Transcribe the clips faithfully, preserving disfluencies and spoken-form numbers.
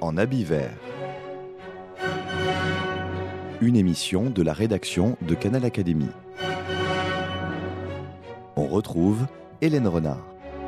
en habit vert. Une émission de la rédaction de Canal Académie. On retrouve Hélène Renard.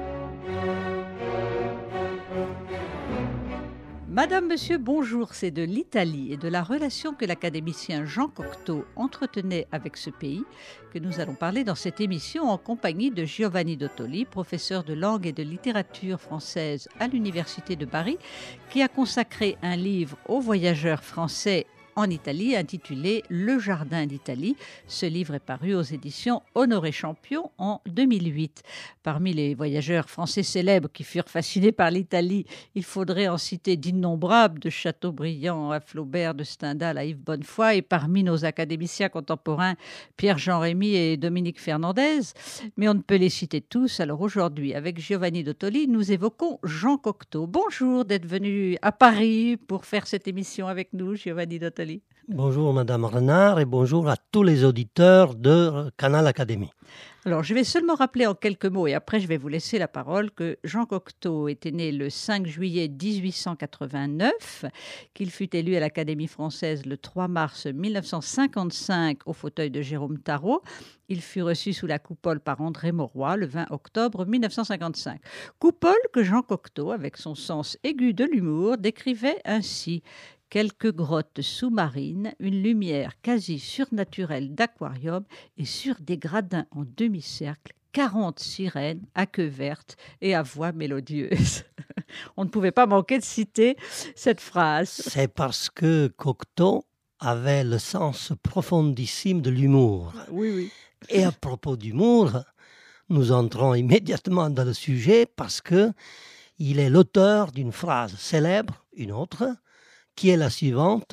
Madame, Monsieur, bonjour. C'est de l'Italie et de la relation que l'académicien Jean Cocteau entretenait avec ce pays que nous allons parler dans cette émission en compagnie de Giovanni Dottoli, professeur de langue et de littérature française à l'Université de Paris, qui a consacré un livre aux voyageurs français en Italie intitulé « Le jardin d'Italie ». Ce livre est paru aux éditions Honoré Champion en deux mille huit. Parmi les voyageurs français célèbres qui furent fascinés par l'Italie, il faudrait en citer d'innombrables, de Chateaubriand à Flaubert, de Stendhal à Yves Bonnefoy, et parmi nos académiciens contemporains, Pierre-Jean Rémy et Dominique Fernandez. Mais on ne peut les citer tous. Alors aujourd'hui, avec Giovanni Dottoli, nous évoquons Jean Cocteau. Bonjour d'être venu à Paris pour faire cette émission avec nous, Giovanni Dottoli. Bonjour Madame Renard et bonjour à tous les auditeurs de Canal Académie. Alors, je vais seulement rappeler en quelques mots, et après je vais vous laisser la parole, que Jean Cocteau était né le cinq juillet dix-huit cent quatre-vingt-neuf, qu'il fut élu à l'Académie française le trois mars mille neuf cent cinquante-cinq au fauteuil de Jérôme Tarot. Il fut reçu sous la coupole par André Mauroy le vingt octobre mille neuf cent cinquante-cinq. Coupole que Jean Cocteau, avec son sens aigu de l'humour, décrivait ainsi: quelques grottes sous-marines, une lumière quasi surnaturelle d'aquarium et sur des gradins en demi-cercle, quarante sirènes à queue verte et à voix mélodieuse. On ne pouvait pas manquer de citer cette phrase. C'est parce que Cocteau avait le sens profondissime de l'humour. Oui, oui. Et à propos d'humour, nous entrons immédiatement dans le sujet parce que il est l'auteur d'une phrase célèbre, une autre, qui est la suivante: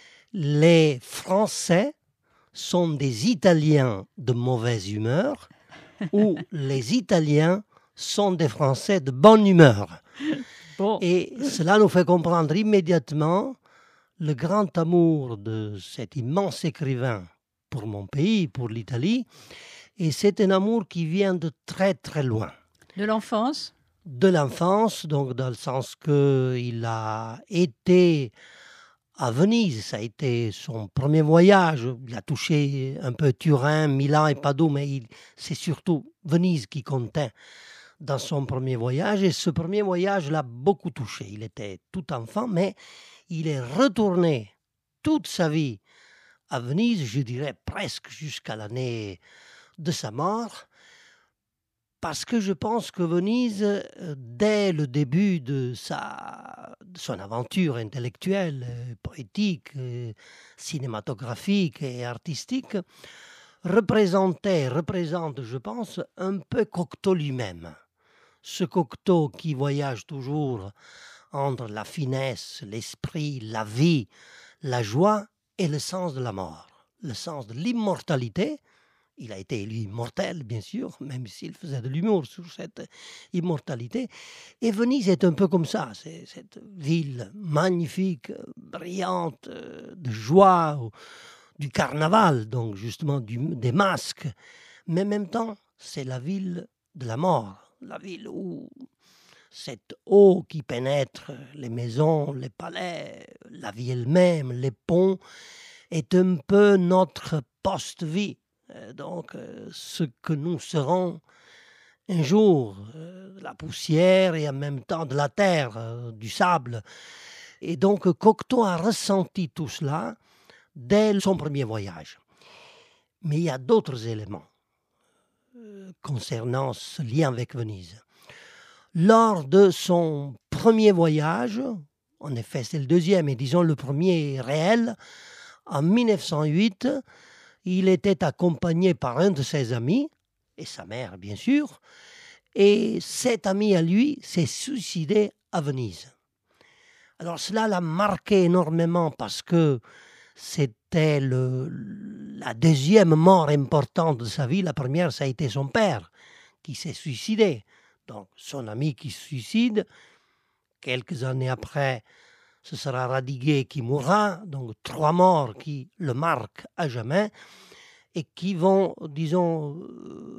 les Français sont des Italiens de mauvaise humeur ou les Italiens sont des Français de bonne humeur. Bon. Et cela nous fait comprendre immédiatement le grand amour de cet immense écrivain pour mon pays, pour l'Italie. Et c'est un amour qui vient de très très loin. De l'enfance ? De l'enfance, donc dans le sens qu'il a été à Venise, ça a été son premier voyage. Il a touché un peu Turin, Milan et Padoue, mais il, c'est surtout Venise qui comptait dans son premier voyage. Et ce premier voyage l'a beaucoup touché. Il était tout enfant, mais il est retourné toute sa vie à Venise, je dirais presque jusqu'à l'année de sa mort. Parce que je pense que Venise, dès le début de, sa, de son aventure intellectuelle, poétique, cinématographique et artistique, représentait, représente, je pense, un peu Cocteau lui-même. Ce Cocteau qui voyage toujours entre la finesse, l'esprit, la vie, la joie et le sens de la mort, le sens de l'immortalité. Il a été élu immortel, bien sûr, même s'il faisait de l'humour sur cette immortalité. Et Venise est un peu comme ça. C'est cette ville magnifique, brillante, de joie, du carnaval, donc justement du, des masques. Mais en même temps, c'est la ville de la mort. La ville où cette eau qui pénètre les maisons, les palais, la vie elle-même, les ponts, est un peu notre post-vie. Donc, euh, ce que nous serons un jour, euh, la poussière et en même temps de la terre, euh, du sable. Et donc, Cocteau a ressenti tout cela dès son premier voyage. Mais il y a d'autres éléments euh, concernant ce lien avec Venise. Lors de son premier voyage, en effet c'est le deuxième, et disons le premier réel, en mille neuf cent huit, il était accompagné par un de ses amis, et sa mère bien sûr, et cet ami à lui s'est suicidé à Venise. Alors cela l'a marqué énormément parce que c'était le, la deuxième mort importante de sa vie. La première, ça a été son père qui s'est suicidé. Donc son ami qui se suicide, quelques années après, ce sera Radiguet qui mourra, donc trois morts qui le marquent à jamais et qui vont, disons,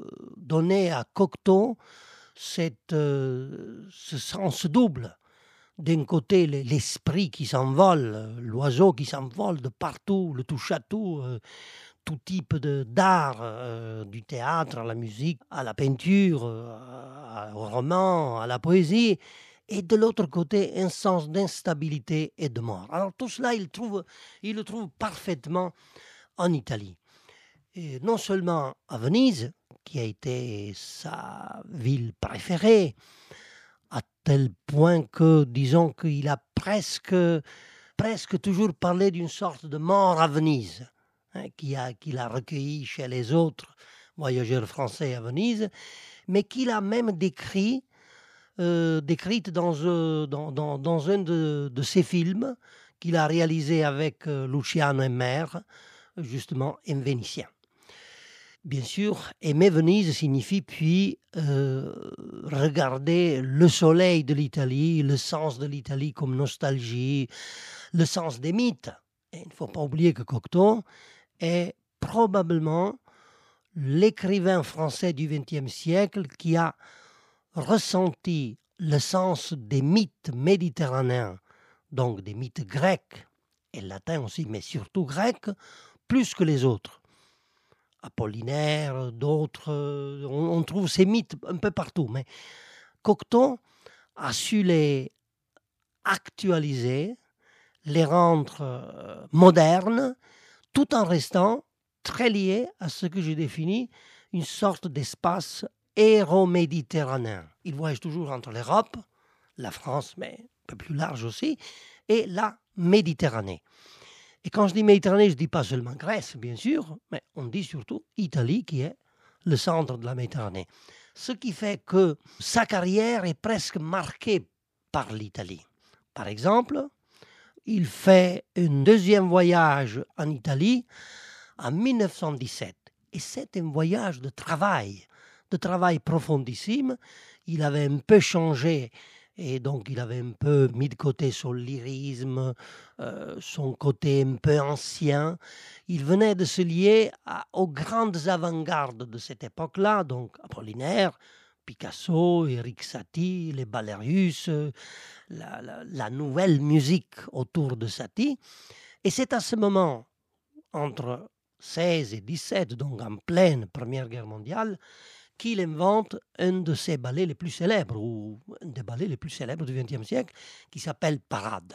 donner à Cocteau cette, euh, ce sens double d'un côté l'esprit qui s'envole, l'oiseau qui s'envole de partout, le touche-à-tout, euh, tout type de, d'art, euh, du théâtre, à la musique, à la peinture, euh, au roman, à la poésie, et de l'autre côté, un sens d'instabilité et de mort. Alors tout cela, il, trouve, il le trouve parfaitement en Italie. Et non seulement à Venise, qui a été sa ville préférée, à tel point que, disons qu'il a presque, presque toujours parlé d'une sorte de mort à Venise, hein, qu'il a, qu'il a recueilli chez les autres voyageurs français à Venise, mais qu'il a même décrit, euh, décrite dans, euh, dans, dans, dans un de, de ses films qu'il a réalisé avec euh, Luciano Emmer, justement un Vénitien. Bien sûr, aimer Venise signifie puis euh, regarder le soleil de l'Italie, le sens de l'Italie comme nostalgie, le sens des mythes. Et il ne faut pas oublier que Cocteau est probablement l'écrivain français du vingtième siècle qui a ressenti le sens des mythes méditerranéens, donc des mythes grecs et latins aussi, mais surtout grecs, plus que les autres. Apollinaire, d'autres, on, on trouve ces mythes un peu partout, mais Cocteau a su les actualiser, les rendre euh, modernes, tout en restant très liés à ce que j'ai défini une sorte d'espace héro-méditerranéen. Il voyage toujours entre l'Europe, la France, mais un peu plus large aussi, et la Méditerranée. Et quand je dis Méditerranée, je ne dis pas seulement Grèce, bien sûr, mais on dit surtout Italie, qui est le centre de la Méditerranée. Ce qui fait que sa carrière est presque marquée par l'Italie. Par exemple, il fait un deuxième voyage en Italie en mille neuf cent dix-sept. Et c'est un voyage de travail, de travail profondissime. Il avait un peu changé. Et donc, il avait un peu mis de côté son lyrisme, euh, son côté un peu ancien. Il venait de se lier à, aux grandes avant-gardes de cette époque-là, donc Apollinaire, Picasso, Erik Satie, les Ballerius, la, la, la nouvelle musique autour de Satie. Et c'est à ce moment, entre seize et dix-sept, donc en pleine Première Guerre mondiale, qu'il invente un de ses ballets les plus célèbres, ou un des ballets les plus célèbres du vingtième siècle, qui s'appelle Parade.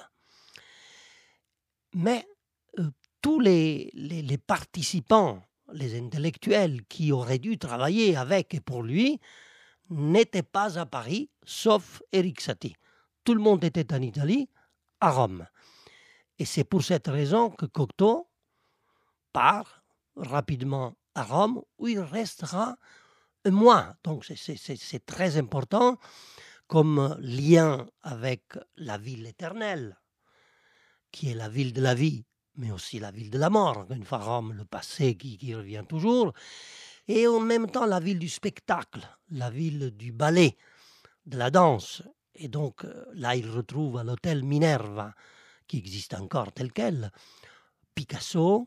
Mais euh, tous les, les, les participants, les intellectuels qui auraient dû travailler avec et pour lui, n'étaient pas à Paris, sauf Erik Satie. Tout le monde était en Italie, à Rome. Et c'est pour cette raison que Cocteau part rapidement à Rome, où il restera un mois. Donc c'est, c'est, c'est, c'est très important comme lien avec la ville éternelle, qui est la ville de la vie, mais aussi la ville de la mort. Une fois Rome, le passé qui, qui revient toujours. Et en même temps la ville du spectacle, la ville du ballet, de la danse. Et donc là, il retrouve à l'hôtel Minerva, qui existe encore tel quel, Picasso.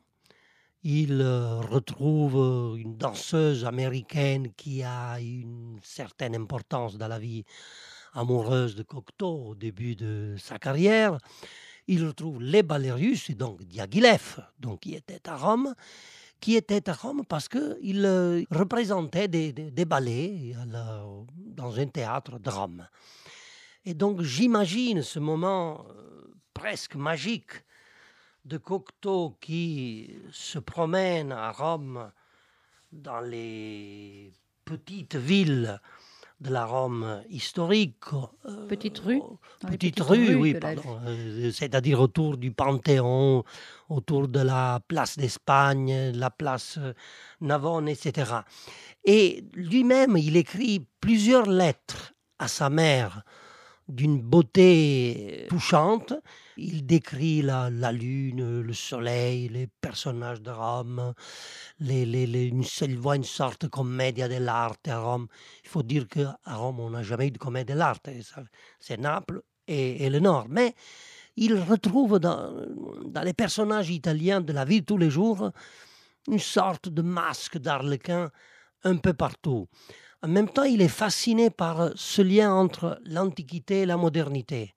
Il retrouve une danseuse américaine qui a une certaine importance dans la vie amoureuse de Cocteau au début de sa carrière. Il retrouve les Ballerius, et donc Diaghilev, donc qui était à Rome, qui était à Rome parce qu'il représentait des, des, des ballets la, dans un théâtre de Rome. Et donc j'imagine ce moment euh, presque magique de Cocteau qui se promène à Rome dans les petites villes de la Rome historique. Euh, petites rues Petites rues, oui, pardon. Euh, c'est-à-dire autour du Panthéon, autour de la place d'Espagne, la place Navone, et cetera. Et lui-même, il écrit plusieurs lettres à sa mère d'une beauté touchante. Il décrit la, la lune, le soleil, les personnages de Rome. Les, les, les, une, il voit une sorte de commedia dell'arte à Rome. Il faut dire qu'à Rome, on n'a jamais eu de commedia dell'arte. C'est Naples et, et le Nord. Mais il retrouve dans, dans les personnages italiens de la vie de tous les jours une sorte de masque d'arlequin un peu partout. En même temps, il est fasciné par ce lien entre l'Antiquité et la modernité.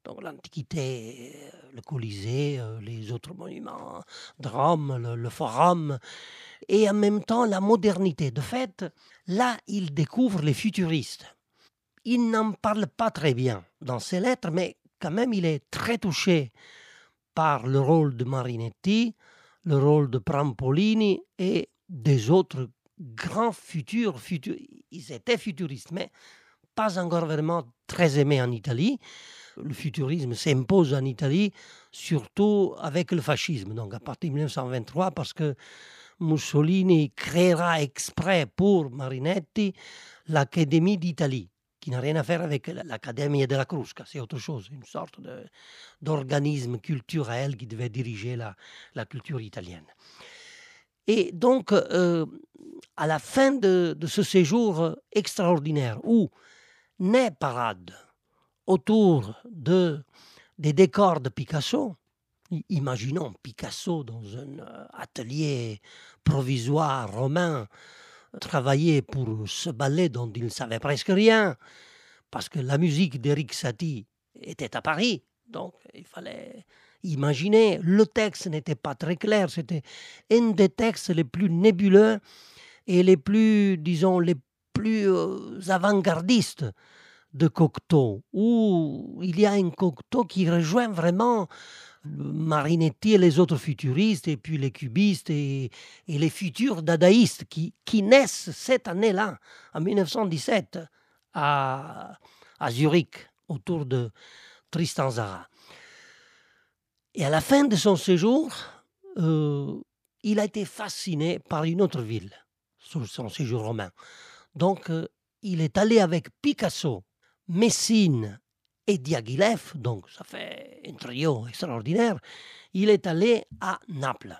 Donc l'Antiquité, le Colisée, les autres monuments de Rome, le, le Forum, et en même temps la modernité. De fait, là, il découvre les futuristes. Il n'en parle pas très bien dans ses lettres, mais quand même, il est très touché par le rôle de Marinetti, le rôle de Prampolini et des autres grands futurs. futurs. Ils étaient futuristes, mais pas encore vraiment très aimés en Italie. Le futurisme s'impose en Italie, surtout avec le fascisme, donc à partir de dix-neuf cent vingt-trois, parce que Mussolini créera exprès pour Marinetti l'Académie d'Italie, qui n'a rien à faire avec l'Accademia della Crusca, c'est autre chose, une sorte de, d'organisme culturel qui devait diriger la, la culture italienne. Et donc, euh, à la fin de, de ce séjour extraordinaire, où naît parade autour de, des décors de Picasso, imaginons Picasso dans un atelier provisoire romain, travailler pour ce ballet dont il ne savait presque rien, parce que la musique d'Eric Satie était à Paris, donc il fallait imaginer. Le texte n'était pas très clair, c'était un des textes les plus nébuleux et les plus, disons, les plus euh, avant-gardistes de Cocteau, où il y a un Cocteau qui rejoint vraiment Marinetti et les autres futuristes, et puis les cubistes et, et les futurs dadaïstes qui, qui naissent cette année-là, en dix-neuf cent dix-sept, à, à Zurich, autour de Tristan Tzara. Et à la fin de son séjour, euh, il a été fasciné par une autre ville, sur son séjour romain. Donc, euh, il est allé avec Picasso, Messine et Diaghilev, donc ça fait un trio extraordinaire. Il est allé à Naples.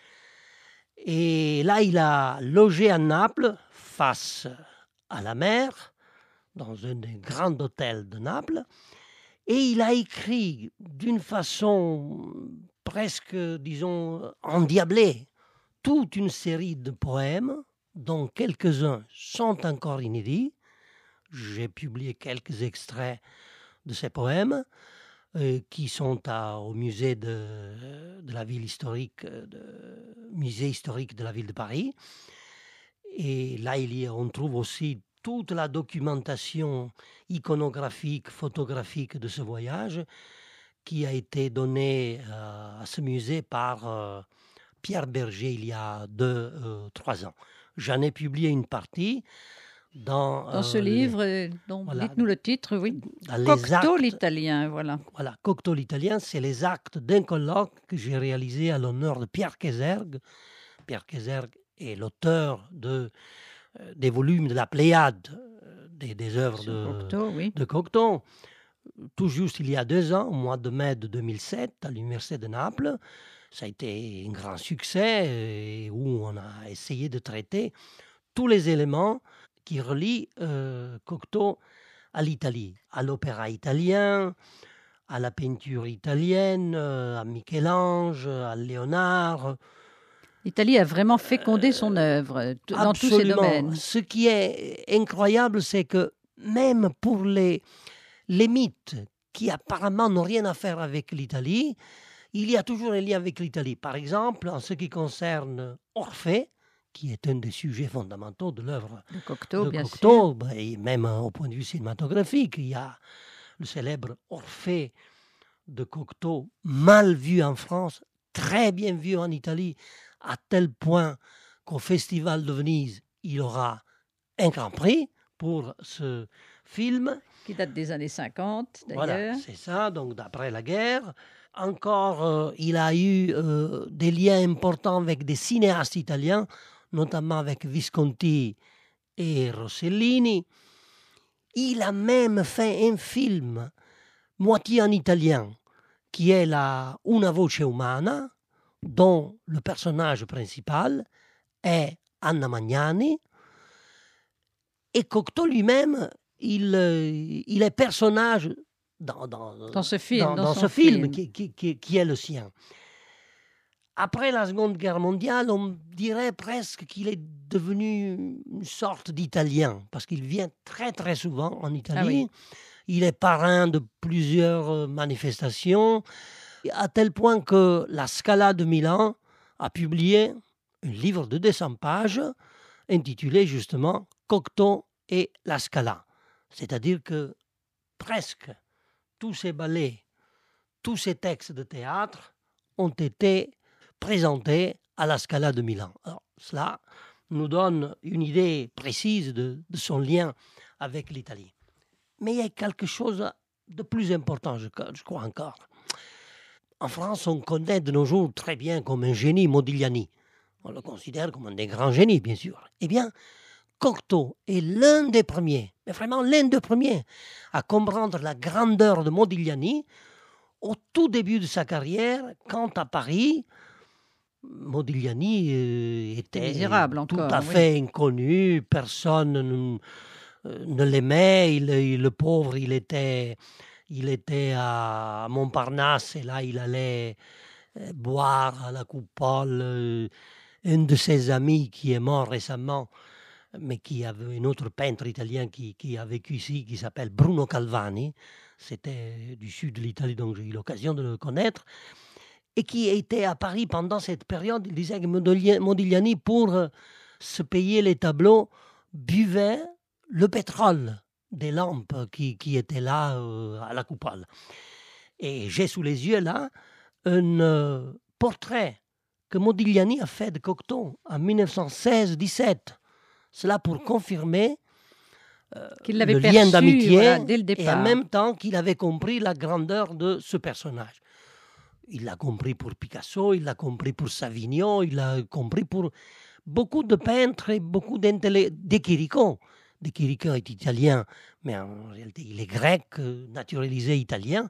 Et là, il a logé à Naples, face à la mer, dans un des grands hôtels de Naples. Et il a écrit d'une façon presque, disons, endiablée, toute une série de poèmes, dont quelques-uns sont encore inédits. J'ai publié quelques extraits de ces poèmes euh, qui sont à, au musée de, de la ville historique, de, musée historique de la ville de Paris. Et là, il y a, on trouve aussi toute la documentation iconographique, photographique de ce voyage qui a été donnée euh, à ce musée par euh, Pierre Berger il y a deux, euh, trois ans. J'en ai publié une partie dans, dans ce euh, livre, les, donc voilà, dites-nous le titre, oui. Cocteau actes, l'italien, voilà. Voilà, Cocteau l'italien, c'est les actes d'un colloque que j'ai réalisé à l'honneur de Pierre Kézergue. Pierre Kézergue est l'auteur de, euh, des volumes de la Pléiade, euh, des, des œuvres de Cocteau, oui. de Cocteau. Tout juste il y a deux ans, au mois de mai de deux mille sept, à l'Université de Naples. Ça a été un grand succès, où on a essayé de traiter tous les éléments qui relient euh, Cocteau à l'Italie, à l'opéra italien, à la peinture italienne, à Michel-Ange, à Léonard. L'Italie a vraiment fécondé son œuvre t- dans tous ces domaines. Ce qui est incroyable, c'est que même pour les, les mythes qui apparemment n'ont rien à faire avec l'Italie, il y a toujours un lien avec l'Italie. Par exemple, en ce qui concerne Orphée, qui est un des sujets fondamentaux de l'œuvre de Cocteau, de bien Cocteau, sûr. Et même au point de vue cinématographique, il y a le célèbre Orphée de Cocteau, mal vu en France, très bien vu en Italie, à tel point qu'au Festival de Venise, il aura un grand prix pour ce film. Qui date des années cinquante, d'ailleurs. Voilà, c'est ça, donc d'après la guerre. Encore, euh, il a eu euh, des liens importants avec des cinéastes italiens, notamment avec Visconti et Rossellini. Il a même fait un film, moitié en italien, qui est la Una voce umana, dont le personnage principal est Anna Magnani. Et Cocteau lui-même, il, il est personnage dans, dans, dans ce film, dans, dans dans son ce film, film. Qui, qui, qui, qui est le sien. Après la Seconde Guerre mondiale, on dirait presque qu'il est devenu une sorte d'Italien, parce qu'il vient très très souvent en Italie. Ah oui. il est parrain de plusieurs manifestations, à tel point que la Scala de Milan a publié un livre de deux cents pages intitulé justement Cocteau et la Scala. C'est-à-dire que presque tous ces ballets, tous ces textes de théâtre ont été présentés à la Scala de Milan. Alors, cela nous donne une idée précise de, de son lien avec l'Italie. Mais il y a quelque chose de plus important, je, je crois encore. En France, on connaît de nos jours très bien comme un génie Modigliani. On le considère comme un des grands génies, bien sûr. Eh bien, Cocteau est l'un des premiers, mais vraiment l'un des premiers, à comprendre la grandeur de Modigliani au tout début de sa carrière, quand à Paris, Modigliani euh, était misérable tout encore, à oui. fait inconnu, personne ne, euh, ne l'aimait, il, il- le pauvre, il était, il était à Montparnasse et là il allait euh, boire à la coupole. euh, un de ses amis qui est mort récemment, mais qui avait un autre peintre italien qui, qui a vécu ici, qui s'appelle Bruno Calvani, c'était du sud de l'Italie, donc j'ai eu l'occasion de le connaître, et qui était à Paris pendant cette période. Il disait que Modogli- Modigliani, pour euh, se payer les tableaux, buvait le pétrole des lampes qui, qui étaient là euh, à la coupole. Et j'ai sous les yeux là un euh, portrait que Modigliani a fait de Cocteau en mille neuf cent seize dix-sept. Cela pour confirmer Qu'il l'avait le perçu lien d'amitié voilà, dès le et départ. en même temps qu'il avait compris la grandeur de ce personnage. Il l'a compris pour Picasso, il l'a compris pour Savigno, il l'a compris pour beaucoup de peintres et beaucoup d'intellect... De Chirico. De Chirico est italien, mais en réalité il est grec, euh, naturalisé italien.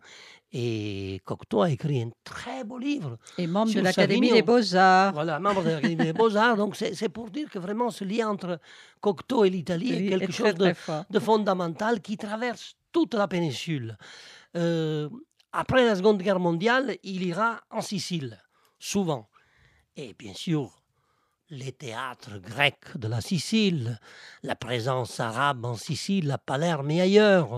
Et Cocteau a écrit un très beau livre. Et membre sur de l'Académie Savigno. des Beaux-Arts. Voilà, membre de l'Académie des Beaux-Arts. Donc c'est c'est pour dire que vraiment ce lien entre Cocteau et l'Italie est Est quelque très, chose de, très fort. de fondamental qui traverse toute la péninsule. Euh, après la Seconde Guerre mondiale, il ira en Sicile, souvent. Et bien sûr, les théâtres grecs de la Sicile, la présence arabe en Sicile, à Palerme et ailleurs,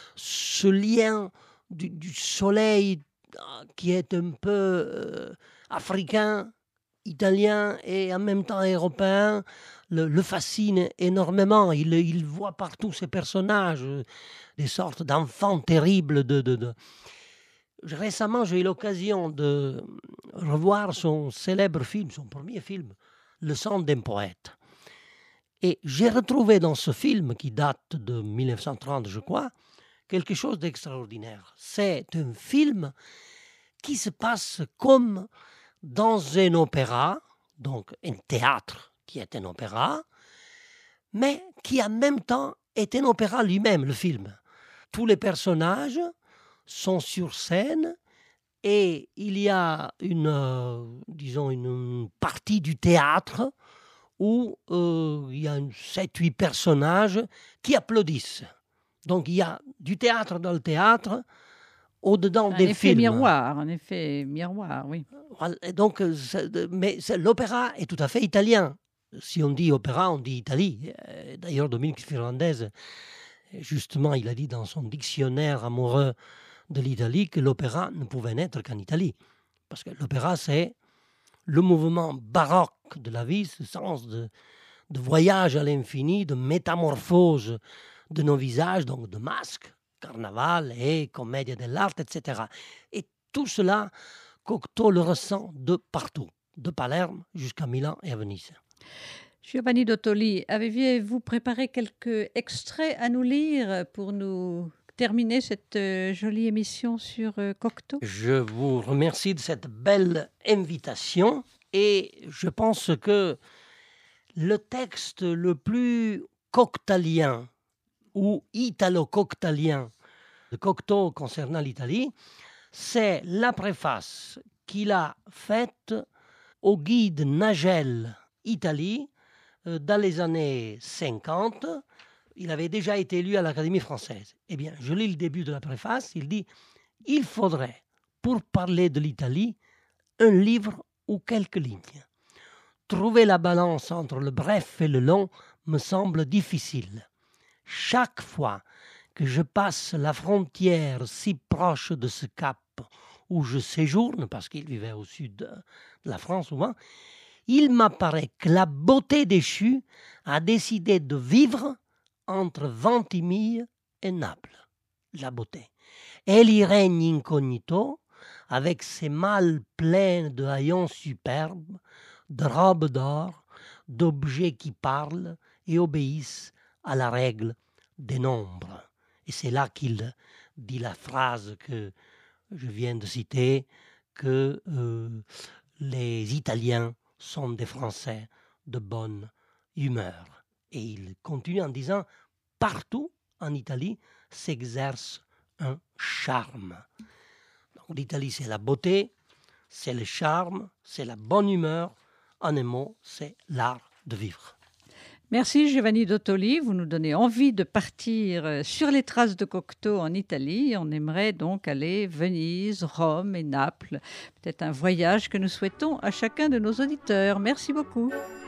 ce lien du, du soleil qui est un peu euh, africain, italien et en même temps européen, le, le fascine énormément. Il, il voit partout ces personnages, des sortes d'enfants terribles. De, de, de. Récemment, j'ai eu l'occasion de revoir son célèbre film, son premier film, Le sang d'un poète. Et j'ai retrouvé dans ce film, qui date de mille neuf cent trente, je crois, quelque chose d'extraordinaire. C'est un film qui se passe comme dans un opéra, donc un théâtre qui est un opéra, mais qui en même temps est un opéra lui-même, le film. Tous les personnages sont sur scène et il y a une, euh, disons, une partie du théâtre où euh, il y a sept huit personnages qui applaudissent. Donc il y a du théâtre dans le théâtre, au-dedans Un des effet films. miroir, un effet miroir, oui. Voilà, et donc, c'est- mais c'est- l'opéra est tout à fait italien. Si on dit opéra, on dit Italie. Euh, D'ailleurs, Dominique Fernandez, justement, il a dit dans son dictionnaire amoureux de l'Italie que l'opéra ne pouvait naître qu'en Italie. Parce que l'opéra, c'est le mouvement baroque de la vie, ce sens de, de voyage à l'infini, de métamorphose de nos visages, donc de masques, carnaval et commedia dell'arte, et cetera. Et tout cela, Cocteau le ressent de partout, de Palerme jusqu'à Milan et à Venise. Giovanni Dottoli, avez-vous préparé quelques extraits à nous lire pour nous terminer cette euh, jolie émission sur euh, Cocteau? Je vous remercie de cette belle invitation et je pense que le texte le plus coctalien ou italo-coctalien de Cocteau concernant l'Italie, c'est la préface qu'il a faite au guide Nagel Italie euh, dans les années cinquante. Il avait déjà été élu à l'Académie française. Eh bien, je lis le début de la préface. Il dit « Il faudrait, pour parler de l'Italie, un livre ou quelques lignes. Trouver la balance entre le bref et le long me semble difficile. Chaque fois que je passe la frontière si proche de ce cap où je séjourne, parce qu'il vivait au sud de la France souvent, il m'apparaît que la beauté déchue a décidé de vivre entre Ventimille et Naples. La beauté. Elle y règne incognito, avec ses malles pleines de haillons superbes, de robes d'or, d'objets qui parlent et obéissent à la règle des nombres. Et c'est là qu'il dit la phrase que je viens de citer, que euh, les Italiens sont des Français de bonne humeur. Et il continue en disant, partout en Italie s'exerce un charme. Donc, l'Italie, c'est la beauté, c'est le charme, c'est la bonne humeur. En un mot, c'est l'art de vivre. Merci Giovanni Dottoli, vous nous donnez envie de partir sur les traces de Cocteau en Italie. On aimerait donc aller Venise, Rome et Naples. Peut-être un voyage que nous souhaitons à chacun de nos auditeurs. Merci beaucoup.